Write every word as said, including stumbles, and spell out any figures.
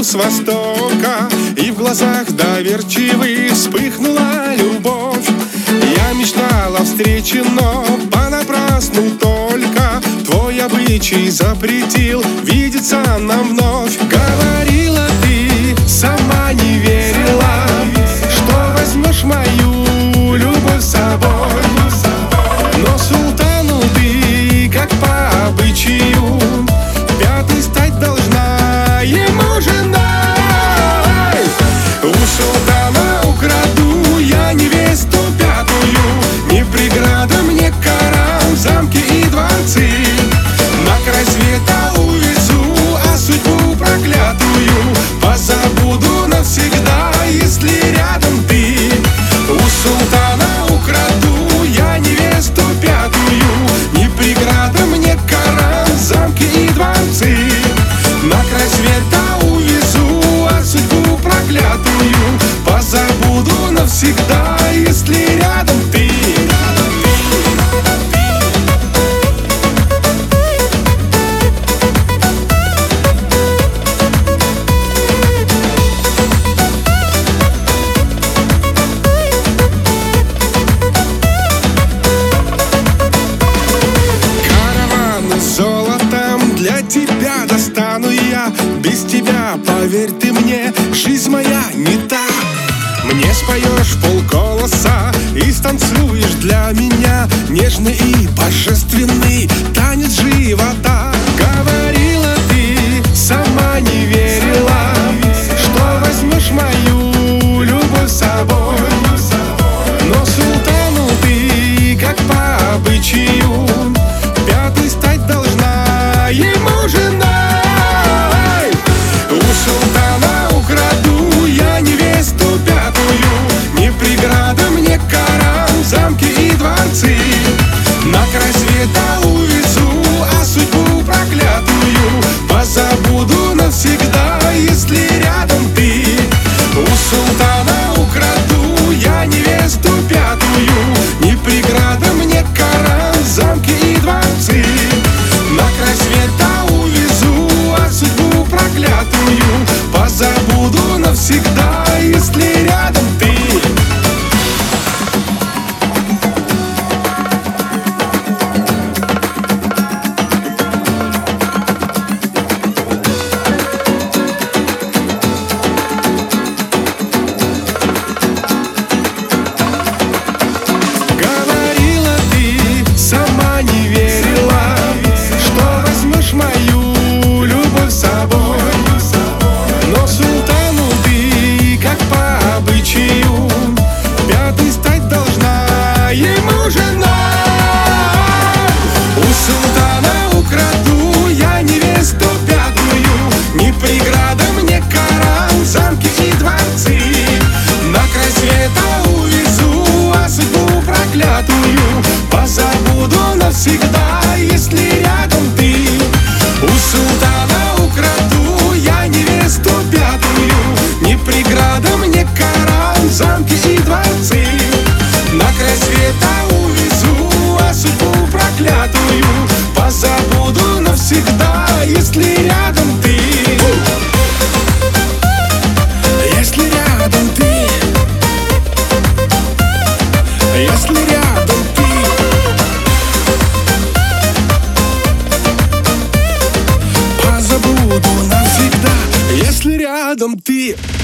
с востока, и в глазах доверчивых вспыхнула любовь. Я мечтал о встрече, но понапрасну только. Твой обычай запретил видеться нам вновь. Говорила ты, сама не верила, что возьмешь мою любовь с собой. Но султану ты, как по обычаю, пятой стать должна ему женой. У султана украду я невесту пятую, не преграда мне Коран, замки и дворцы. На край света увезу, а судьбу проклятую позабуду навсегда, если рядом ты. У султана украду я невесту пятую, не преграда мне Коран, замки и дворцы. На край света увезу, а судьбу проклятую позабуду навсегда, если рядом ты. Для тебя достану я, без тебя, поверь ты мне, жизнь моя не та. Мне споешь полголоса и станцуешь для меня нежный и божественный танец живота. Говорила ты, сама не верила, что возьмешь мою любовь с собой. Но султану ты, как по обычаю, пятой стать должна ему женой. У султана украду я невесту пятую, не преграда мне Коран, замки и дворцы. На край света увезу, а судьбу проклятую позабуду навсегда, если рядом ты. У султана украду я невесту пятую, не преграда мне Коран, замки и дворцы. На край света увезу, а судьбу проклятую позабуду навсегда, если рядом ты. Говорила ты, сама не верила, что возьмешь мою любовь с собой. Но султану ты, как по обычаю, пятой стать должна ему женой. У султана украду я невесту пятую, не преграда мне Коран, замки и дворцы. На край света увезу, а судьбу проклятую позабуду навсегда, если рядом ты. У султана украду я невесту пятую, не преграда мне Коран, замки и дворцы. На край света увезу, а судьбу проклятую позабуду навсегда, если рядом ты. Если рядом ты, если рядом ты, позабуду навсегда, если рядом ты.